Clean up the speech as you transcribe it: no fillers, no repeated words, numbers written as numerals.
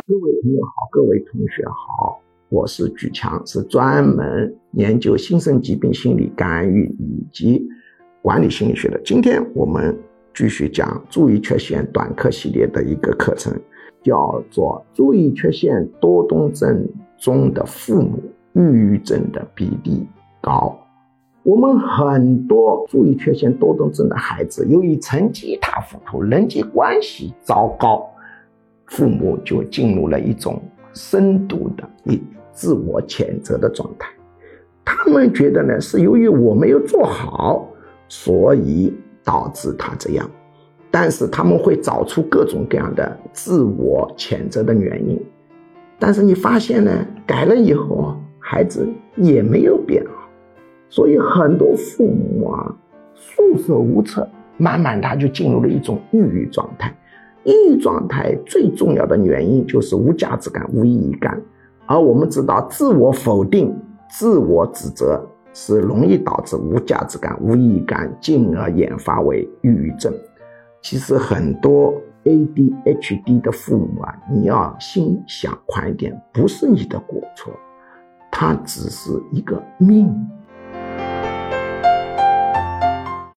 各位朋友好，各位同学好，我是举强，是专门研究新生疾病心理干预以及管理心理学的。今天我们继续讲注意缺陷短课系列的一个课程，叫做注意缺陷多动症中的父母抑郁症的比例高。我们很多注意缺陷多动症的孩子，由于成绩一塌糊涂，人际关系糟糕，父母就进入了一种深度的自我谴责的状态。他们觉得呢，是由于我没有做好，所以导致他这样。但是他们会找出各种各样的自我谴责的原因。但是你发现呢，改了以后，孩子也没有变好。所以很多父母束手无策，慢慢他就进入了一种抑郁状态。抑郁状态最重要的原因就是无价值感、无意义感，而我们知道自我否定、自我指责是容易导致无价值感、无意义感，进而演发为抑郁症。其实很多 ADHD 的父母你要心想宽一点，不是你的过错，它只是一个命